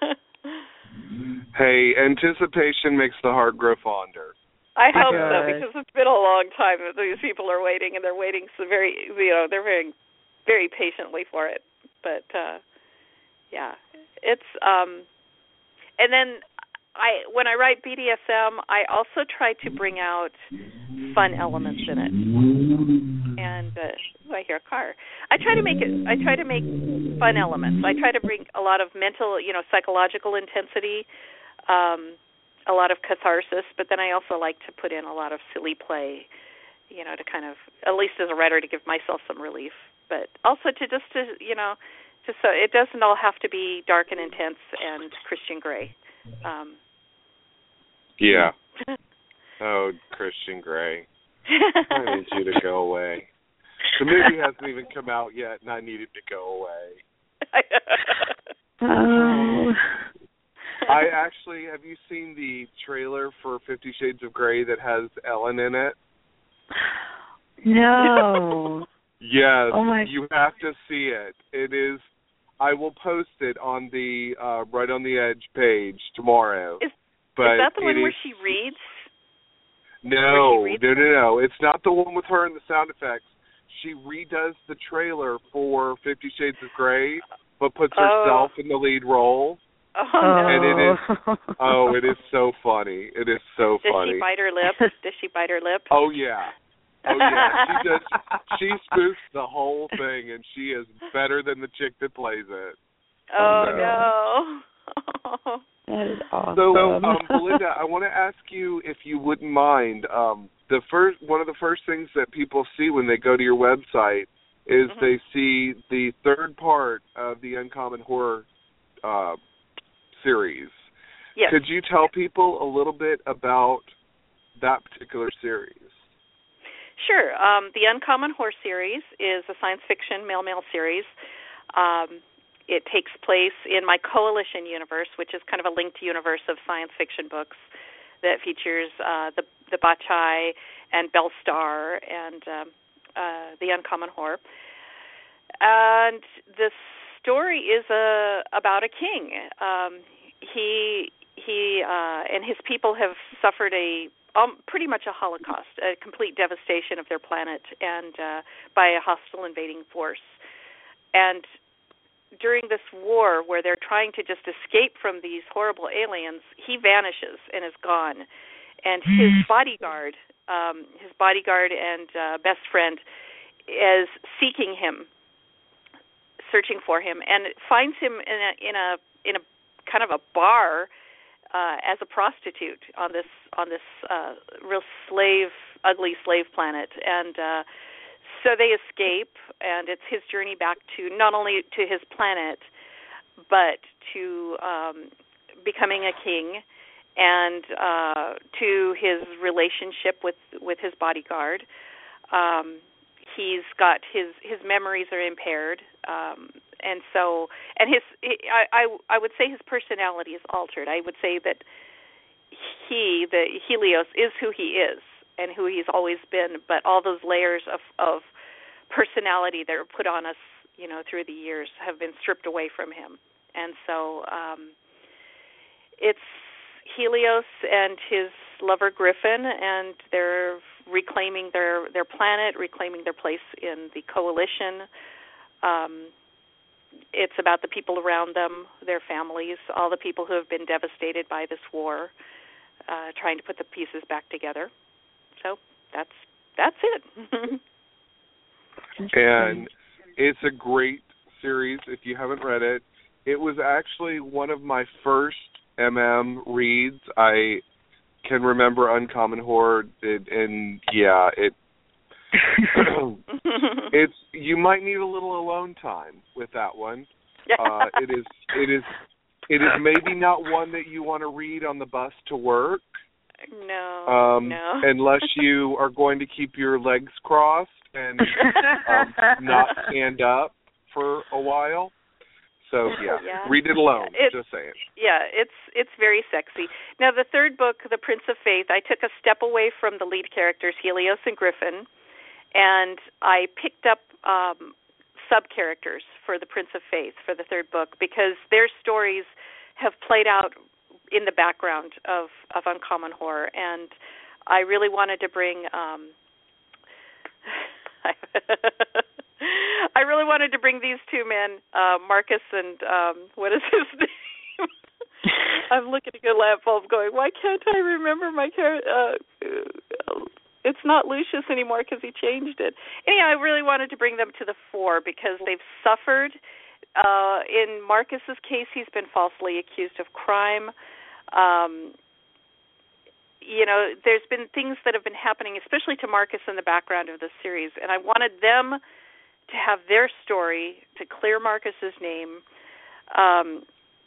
Hey, anticipation makes the heart grow fonder. I hope so, because it's been a long time that these people are waiting, and they're waiting so very, you know, they're very, very patiently for it. But uh, yeah, it's. Um, and then I, when I write B D S M, I also try to bring out fun elements in it. And uh, ooh, I hear a car. I try to make it. I try to make fun elements. I try to bring a lot of mental, you know, psychological intensity, um, a lot of catharsis. But then I also like to put in a lot of silly play, you know, to kind of, at least as a writer, to give myself some relief. But also to just to, you know, just so it doesn't all have to be dark and intense and Christian Grey. Um, yeah. Oh, Christian Grey. I need you to go away. The movie hasn't even come out yet, and I need it to go away. Oh. I actually, have you seen the trailer for Fifty Shades of Grey that has Ellen in it? No. Yes, oh my. You have to see it. It is. I will post it on the uh, Right on the Edge page tomorrow. Is, but is that the one is, where she reads? No, where she reads no, no, no. It's not the one with her and the sound effects. She redoes the trailer for Fifty Shades of Grey, but puts herself oh. in the lead role. Oh, no. And it is, oh, it is so funny. It is so Does funny. Does she bite her lip? Does she bite her lip? Oh, yeah. Oh, yeah. She does. She spoofs the whole thing, and she is better than the chick that plays it. Oh, no. no. That is awesome. So, um, Belinda, I want to ask you if you wouldn't mind. Um, the first, one of the first things that people see when they go to your website is mm-hmm. they see the third part of the Uncommon Horror uh, series. Yes. Could you tell people a little bit about that particular series? Sure. Um, the Uncommon Horror series is a science fiction male-male series. Um, it takes place in my Coalition universe, which is kind of a linked universe of science fiction books that features uh, the the Bacchae and Belstar and um, uh, the Uncommon Horror. And the story is a, about a king. Um, he he uh, and his people have suffered a um, pretty much a holocaust, a complete devastation of their planet, and uh, by a hostile invading force. and during this war where they're trying to just escape from these horrible aliens, he vanishes and is gone. And his bodyguard, um, his bodyguard and uh, best friend is seeking him, searching for him, and finds him in a in a in a kind of a bar uh, as a prostitute on this on this uh, real slave, ugly slave planet. And uh, so they escape, and it's his journey back to not only to his planet, but to um, becoming a king, and uh, to his relationship with, with his bodyguard. Um, he's got his his memories are impaired, um, and so and his I, I I would say his personality is altered. I would say that he, the Helios, is who he is and who he's always been, but all those layers of of personality that are put on us, you know, through the years have been stripped away from him. And so um, it's Helios and his lover Griffin, and they're reclaiming their, their planet, reclaiming their place in the coalition. Um, it's about the people around them, their families, all the people who have been devastated by this war, uh, trying to put the pieces back together. So that's that's it. And it's a great series if you haven't read it. It was actually one of my first M M reads. I can remember Uncommon Horde, it, and yeah, it it's you might need a little alone time with that one. Uh, it is it is it is maybe not one that you want to read on the bus to work. No, um, no. Unless you are going to keep your legs crossed and um, not stand up for a while. So yeah, yeah. read it alone. It's, just saying. Yeah, it's it's very sexy. Now the third book, The Prince of Faith, I took a step away from the lead characters, Helios and Griffin, and I picked up um, sub characters for The Prince of Faith for the third book because their stories have played out in the background of, of Uncommon Horror, and I really wanted to bring. Um, I really wanted to bring these two men, uh, Marcus and um, what is his name? I'm looking at a lamp bulb going, why can't I remember my character? Uh, it's not Lucius anymore because he changed it. Anyhow, I really wanted to bring them to the fore because they've suffered. Uh, in Marcus's case, he's been falsely accused of crime. Um, you know, there's been things that have been happening, especially to Marcus in the background of this series, and I wanted them to have their story, to clear Marcus's name, um,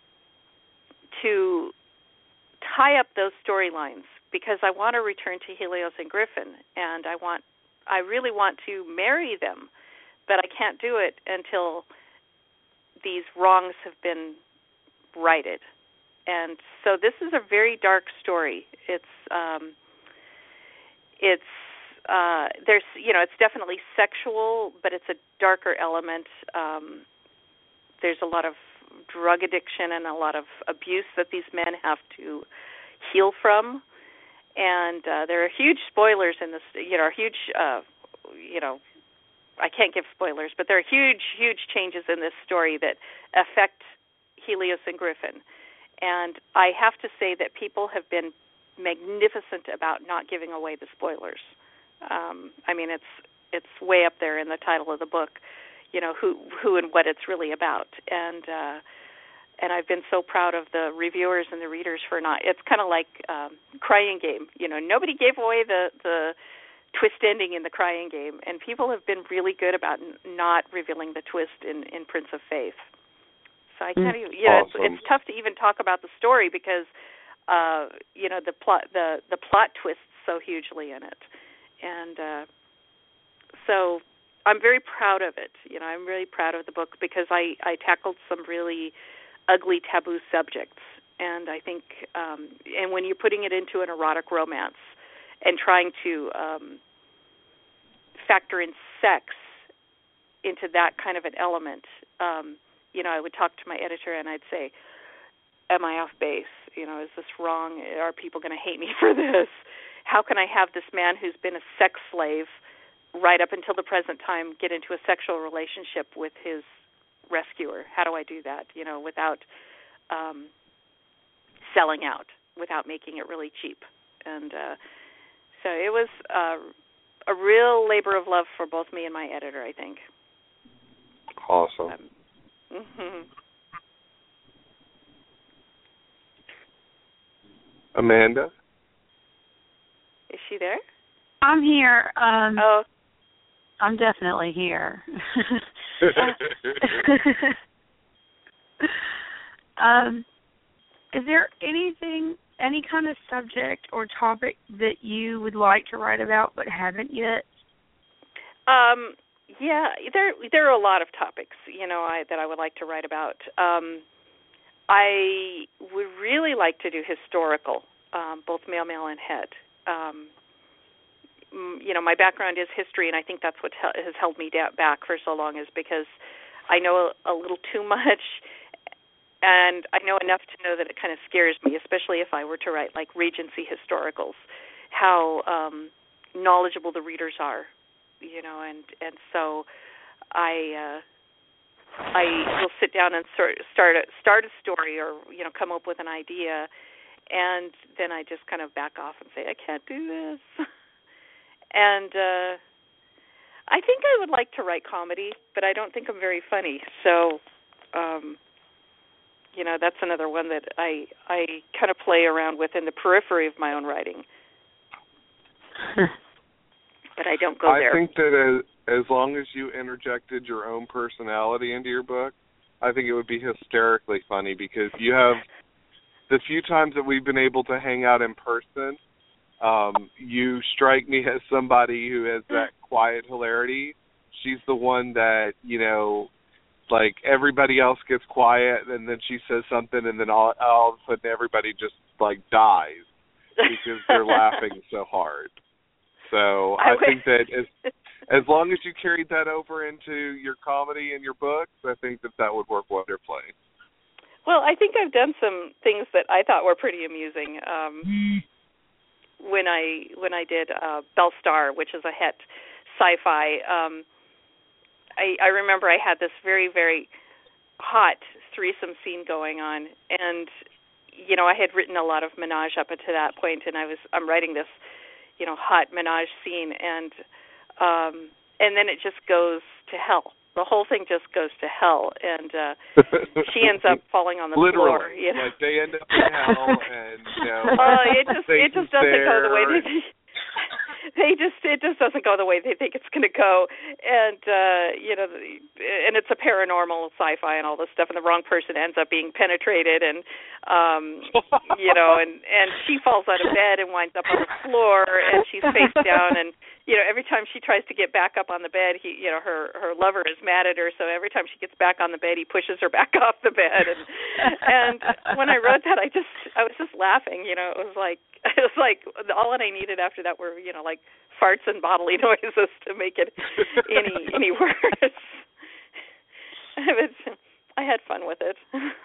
to tie up those storylines, because I want to return to Helios and Griffin, and I want, I really want to marry them, but I can't do it until these wrongs have been righted. And so this is a very dark story. It's um, it's uh, there's you know it's definitely sexual, but it's a darker element. Um, there's a lot of drug addiction and a lot of abuse that these men have to heal from, and uh, there are huge spoilers in this. You know, huge. Uh, you know, I can't give spoilers, but there are huge, huge changes in this story that affect Helios and Griffin. And I have to say that people have been magnificent about not giving away the spoilers. Um, I mean, it's it's way up there in the title of the book, you know, who who and what it's really about. And uh, and I've been so proud of the reviewers and the readers for not. It's kind of like um, Crying Game. You know, nobody gave away the the twist ending in the Crying Game, and people have been really good about n- not revealing the twist in, in Prince of Faith. So I can't even, you know, Awesome. it's, it's tough to even talk about the story because, uh, you know, the plot, the, the plot twists so hugely in it. And uh, so I'm very proud of it. You know, I'm really proud of the book because I, I tackled some really ugly taboo subjects. And I think, um, and when you're putting it into an erotic romance and trying to um, factor in sex into that kind of an element, um, you know, I would talk to my editor and I'd say, am I off base? You know, is this wrong? Are people going to hate me for this? How can I have this man who's been a sex slave right up until the present time get into a sexual relationship with his rescuer? How do I do that, you know, without um, selling out, without making it really cheap? And uh, so it was uh, a real labor of love for both me and my editor, I think. Awesome. Um, mm-hmm. Amanda? Is she there? I'm here. Um, oh. I'm definitely here. um, is there anything, any kind of subject or topic that you would like to write about but haven't yet? Um, yeah, there there are a lot of topics, you know, I, that I would like to write about. Um, I would really like to do historical, um, both male, male, and head. Um, you know, my background is history, and I think that's what he- has held me da- back for so long, is because I know a, a little too much, and I know enough to know that it kind of scares me, especially if I were to write like Regency historicals, how um, knowledgeable the readers are, you know, and and so I uh, I will sit down and sort start a, start a story, or you know, come up with an idea, and then I just kind of back off and say, I can't do this. And uh, I think I would like to write comedy, but I don't think I'm very funny. So, um, you know, that's another one that I I kind of play around with in the periphery of my own writing. But I don't go I there. I think that as, as long as you interjected your own personality into your book, I think it would be hysterically funny, because you have the few times that we've been able to hang out in person, Um, you strike me as somebody who has that quiet hilarity. She's the one that, you know, like everybody else gets quiet, and then she says something, and then all, all of a sudden everybody just, like, dies because they're laughing so hard. So I, I think that as, as long as you carried that over into your comedy and your books, I think that that would work wonderfully. Well, I think I've done some things that I thought were pretty amusing. Um when I when I did uh, Bellstar, which is a hit sci-fi, um, I, I remember I had this very, very hot threesome scene going on, and, you know, I had written a lot of menage up until that point, and I was I'm writing this, you know, hot menage scene, and um, and then it just goes to hell. The whole thing just goes to hell, and uh, she ends up falling on the Literally. floor. You know? Like they end up in hell, and you know, uh, it just it just doesn't there. go the way they they just it just doesn't go the way they think it's going to go, and uh, you know, and it's a paranormal sci-fi and all this stuff, and the wrong person ends up being penetrated, and um, you know, and and she falls out of bed and winds up on the floor, and she's face down, and you know, every time she tries to get back up on the bed, he, you know, her her lover is mad at her, so every time she gets back on the bed, he pushes her back off the bed, and and when I wrote that, I just I was just laughing, you know, it was like it was like all that I needed after that were, you know, like farts and bodily noises to make it any any worse. It was, I had fun with it.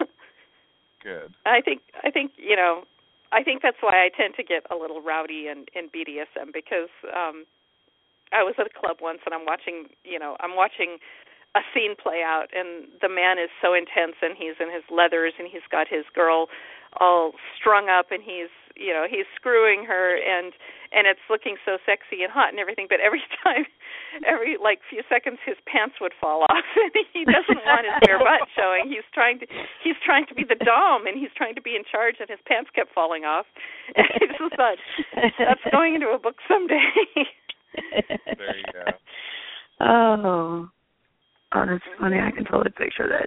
Good. I think I think you know I think that's why I tend to get a little rowdy in, in B D S M, because um, I was at a club once and I'm watching you know I'm watching a scene play out, and the man is so intense, and he's in his leathers, and he's got his girl all strung up, and he's you know he's screwing her, and and it's looking so sexy and hot and everything, but every time every like few seconds his pants would fall off, and he doesn't want his bare butt showing. He's trying to he's trying to be the dom, and he's trying to be in charge, and his pants kept falling off. And I just thought, that's going into a book someday. There you go. Oh. Oh, that's funny. I can totally picture that,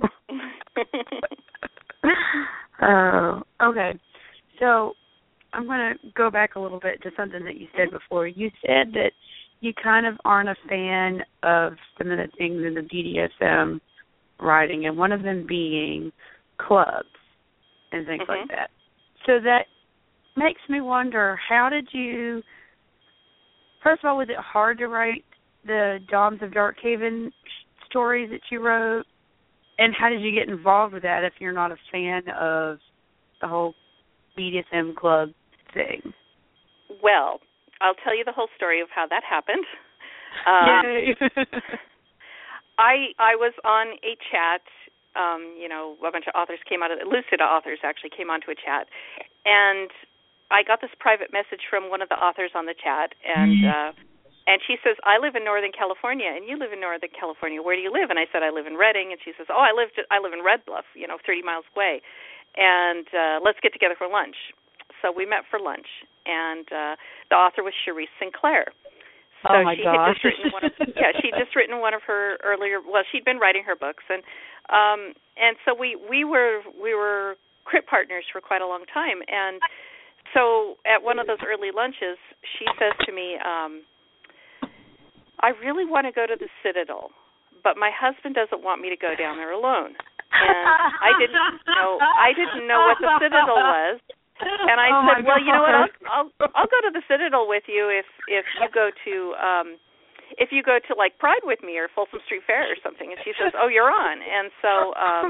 too. Oh, okay. So I'm going to go back a little bit to something that you said before. You said that you kind of aren't a fan of some of the things in the B D S M writing, and one of them being clubs and things mm-hmm. like that. So that makes me wonder, how did you, first of all, was it hard to write the Doms of Darkhaven stories that you wrote, and how did you get involved with that if you're not a fan of the whole B D S M club thing? Well, I'll tell you the whole story of how that happened. Um, Yay. I I was on a chat. Um, you know, a bunch of authors came out of Lucid authors actually came onto a chat, and I got this private message from one of the authors on the chat, and uh, and she says, I live in Northern California, and you live in Northern California. Where do you live? And I said, I live in Redding. And she says, oh, I live I live in Red Bluff, you know, thirty miles away, and uh, let's get together for lunch. So we met for lunch, and uh, the author was Cherise Sinclair. So oh my she gosh. had just written one of yeah, she'd just written one of her earlier well, she'd been writing her books, and um and so we, we were we were crypt partners for quite a long time. And so at one of those early lunches, she says to me, um, I really want to go to the Citadel, but my husband doesn't want me to go down there alone. And I didn't know I didn't know what the Citadel was. And I oh said, well, God. you know what? I'll, I'll I'll go to the Citadel with you if if you go to um if you go to like Pride with me or Folsom Street Fair or something. And she says, oh, you're on. And so um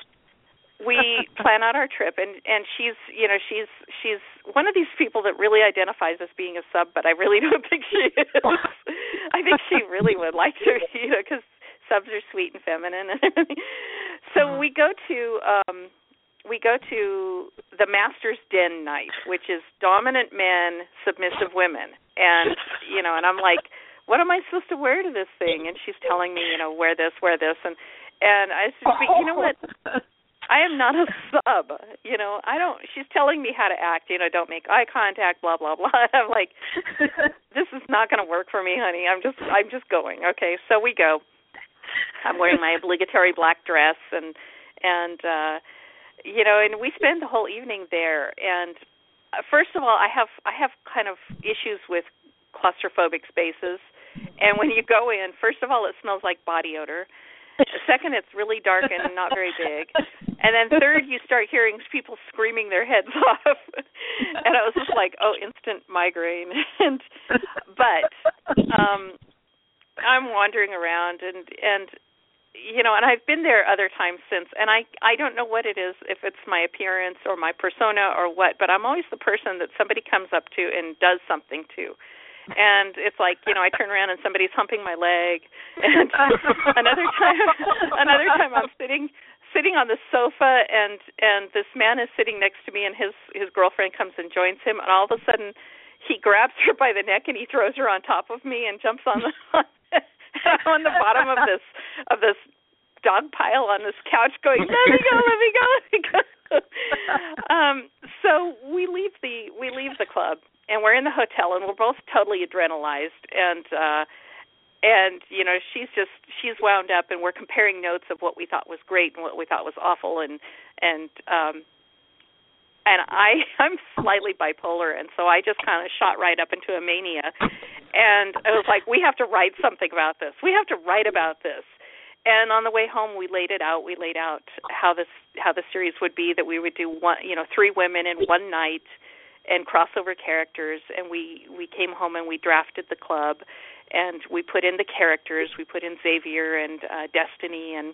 we plan out our trip, and and she's you know she's she's one of these people that really identifies as being a sub, but I really don't think she is. I think she really would like to, you know, because subs are sweet and feminine and everything. So we go to um we go to the Master's Den night, which is dominant men, submissive women. And, you know, and I'm like, what am I supposed to wear to this thing? And she's telling me, you know, wear this, wear this. And, and I said, but you know what? I am not a sub. You know, I don't, she's telling me how to act, you know, don't make eye contact, blah, blah, blah. And I'm like, this is not going to work for me, honey. I'm just, I'm just going. Okay. So we go. I'm wearing my obligatory black dress and, and, uh, you know, and we spend the whole evening there. And uh, first of all, I have I have kind of issues with claustrophobic spaces. And when you go in, first of all, it smells like body odor. Second, it's really dark and not very big. And then third, you start hearing people screaming their heads off. And I was just like, oh, instant migraine. And but um, I'm wandering around and and. You know, and I've been there other times since, and I I don't know what it is, if it's my appearance or my persona or what, but I'm always the person that somebody comes up to and does something to. And it's like, you know, I turn around and somebody's humping my leg. And another time, another time I'm sitting sitting on the sofa, and and this man is sitting next to me, and his his girlfriend comes and joins him, and all of a sudden he grabs her by the neck and he throws her on top of me and jumps on the I'm on the bottom of this of this dog pile on this couch going, let me go, let me go, let me go. um, so we leave the we leave the club, and we're in the hotel, and we're both totally adrenalized, and uh, and you know she's just she's wound up, and we're comparing notes of what we thought was great and what we thought was awful, and and um, and I I'm slightly bipolar, and so I just kind of shot right up into a mania. And I was like, we have to write something about this. We have to write about this. And on the way home, we laid it out. We laid out how this how the series would be, that we would do one, you know, three women in one night and crossover characters. And we, we came home and we drafted the club, and we put in the characters. We put in Xavier and uh, Destiny, and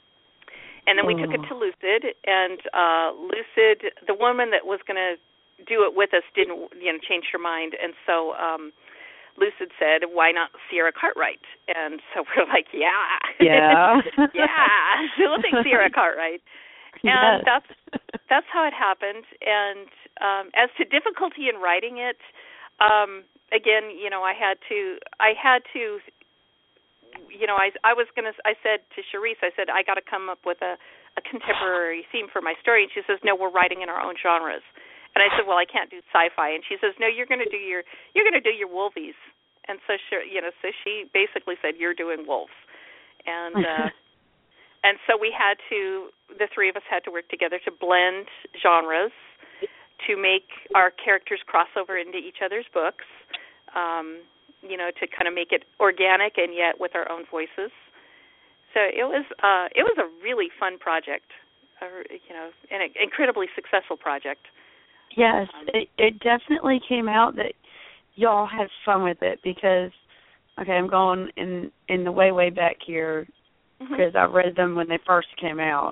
and then we oh. took it to Lucid. And uh, Lucid, the woman that was going to do it with us, didn't you know change her mind, and so. Um, Lucid said, why not Sierra Cartwright? And so we're like, yeah. Yeah. yeah. We'll take Sierra Cartwright. And yes. that's that's how it happened. And um, as to difficulty in writing it, um, again, you know, I had to, I had to, you know, I I was going to, I said to Cherise, I said, I got to come up with a, a contemporary theme for my story. And she says, no, we're writing in our own genres. And I said, well, I can't do sci-fi. And she says, no, you're going to do your you're going to do your wolfies. And so she, you know, so she basically said, you're doing wolves. And uh, and so we had to, the three of us had to work together to blend genres, to make our characters cross over into each other's books, um, you know, to kind of make it organic and yet with our own voices. So it was uh, it was a really fun project, uh, you know, and an incredibly successful project. Yes, it, it definitely came out that y'all had fun with it because, okay, I'm going in, in the way, way back here because mm-hmm. I read them when they first came out.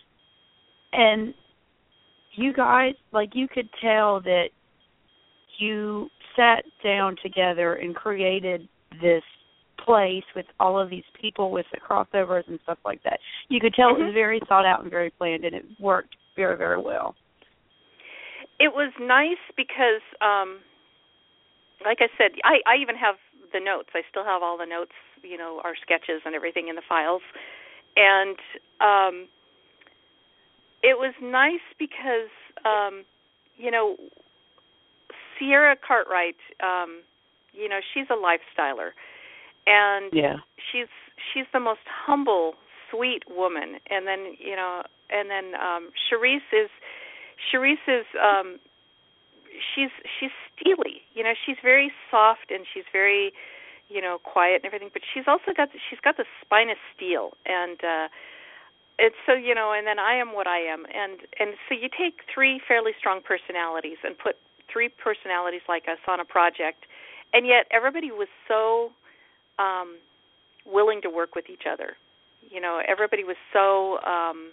And you guys, like, you could tell that you sat down together and created this place with all of these people with the crossovers and stuff like that. You could tell mm-hmm. it was very thought out and very planned, and it worked very, very well. It was nice because, um, like I said, I, I even have the notes. I still have all the notes, you know, our sketches and everything in the files. And um, it was nice because, um, you know, Sierra Cartwright, um, you know, she's a lifestyler. And yeah. she's she's the most humble, sweet woman. And then, you know, and then um, Charisse is, Charisse is, um, she's she's steely. You know, she's very soft and she's very, you know, quiet and everything. But she's also got the, she's got the spine of steel. And uh, it's so, you know, and then I am what I am. And and so you take three fairly strong personalities and put three personalities like us on a project, and yet everybody was so um, willing to work with each other. You know, everybody was so, um,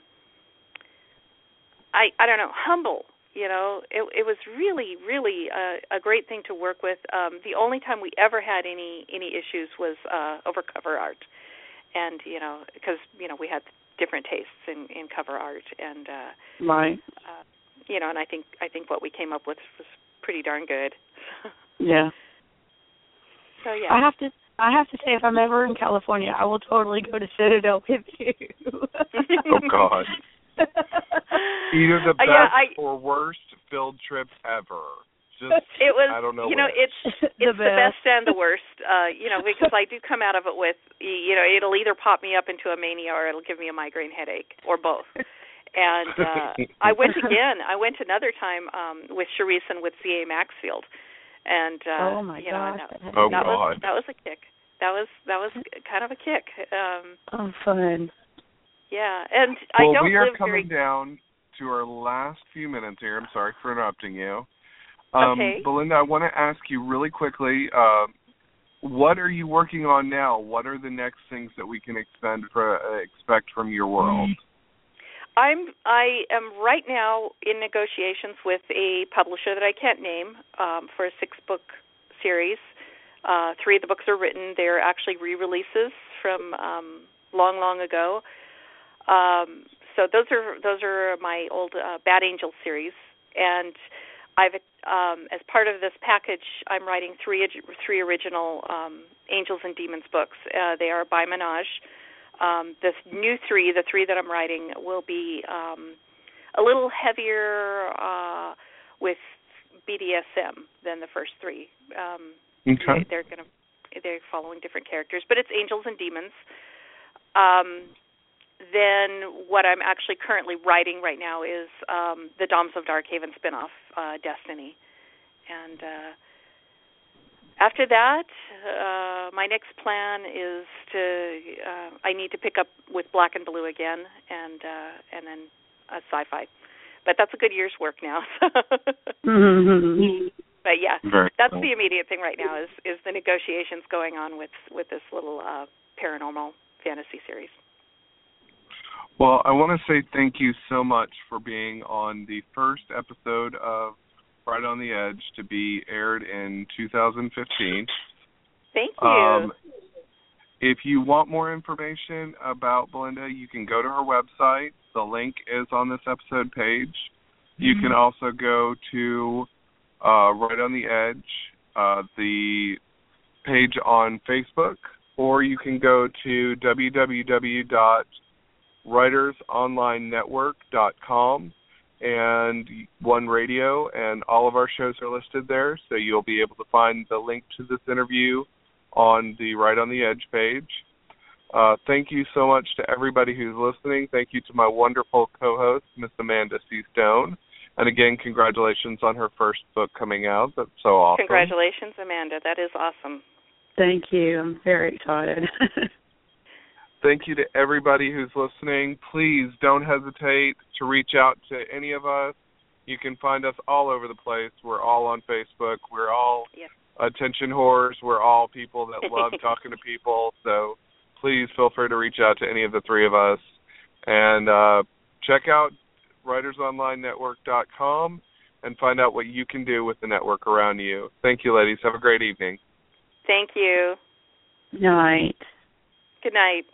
I I don't know, humble. You know, it it was really, really a, a great thing to work with. Um, the only time we ever had any any issues was uh, over cover art, and you know, because you know we had different tastes in, in cover art, and uh, right, uh, you know, and I think I think what we came up with was pretty darn good. Yeah. So yeah, I have to I have to say, if I'm ever in California, I will totally go to Citadel with you. Oh God. Either the best uh, yeah, I, or worst field trip ever. Just, it was, I don't know. You know, which. it's it's the, the best and the worst. Uh, you know, because I do come out of it with, you know, it'll either pop me up into a mania or it'll give me a migraine headache, or both. And uh, I went again. I went another time um, with Charisse and with Z A Maxfield. And uh, oh my you know, gosh, that, oh that God. was that was a kick. That was that was kind of a kick. Um, oh, fun. Yeah, and well, I don't we are live coming very... down to our last few minutes here. I'm sorry for interrupting you. Um, okay. Belinda, I want to ask you really quickly, uh, what are you working on now? What are the next things that we can expect, for, uh, expect from your world? I'm I am right now in negotiations with a publisher that I can't name um, for a six-book series. Uh, three of the books are written. They're actually re-releases from um, long, long ago. Um, so those are those are my old uh, Bad Angel series, and I've um, as part of this package, I'm writing three three original um, Angels and Demons books. Uh, they are by Menage. Um, the new three, the three that I'm writing, will be um, a little heavier uh, with B D S M than the first three. Um, okay. they, they're going to they're following different characters, but it's Angels and Demons. Um, then what I'm actually currently writing right now is um, the Doms of Darkhaven spinoff, uh, Destiny. And uh, after that, uh, my next plan is to, uh, I need to pick up with Black and Blue again, and uh, and then a sci-fi. But that's a good year's work now. mm-hmm. But yeah, Very that's cool. the immediate thing right now is, is the negotiations going on with, with this little uh, paranormal fantasy series. Well, I want to say thank you so much for being on the first episode of Right on the Edge to be aired in two thousand fifteen. Thank you. Um, if you want more information about Belinda, you can go to her website. The link is on this episode page. Mm-hmm. You can also go to uh, Right on the Edge, uh, the page on Facebook, or you can go to w w w dot writers online network dot com and One Radio, and all of our shows are listed there, so you'll be able to find the link to this interview on the Right on the Edge page. Uh, thank you so much to everybody who's listening. Thank you to my wonderful co-host, Miss Amanda C. Stone. And again, congratulations on her first book coming out. That's so awesome. Congratulations, Amanda. That is awesome. Thank you. I'm very excited. Thank you to everybody who's listening. Please don't hesitate to reach out to any of us. You can find us all over the place. We're all on Facebook. We're all yeah. attention whores. We're all people that love talking to people. So please feel free to reach out to any of the three of us. And uh, check out writers online network dot com and find out what you can do with the network around you. Thank you, ladies. Have a great evening. Thank you. Night. Good night.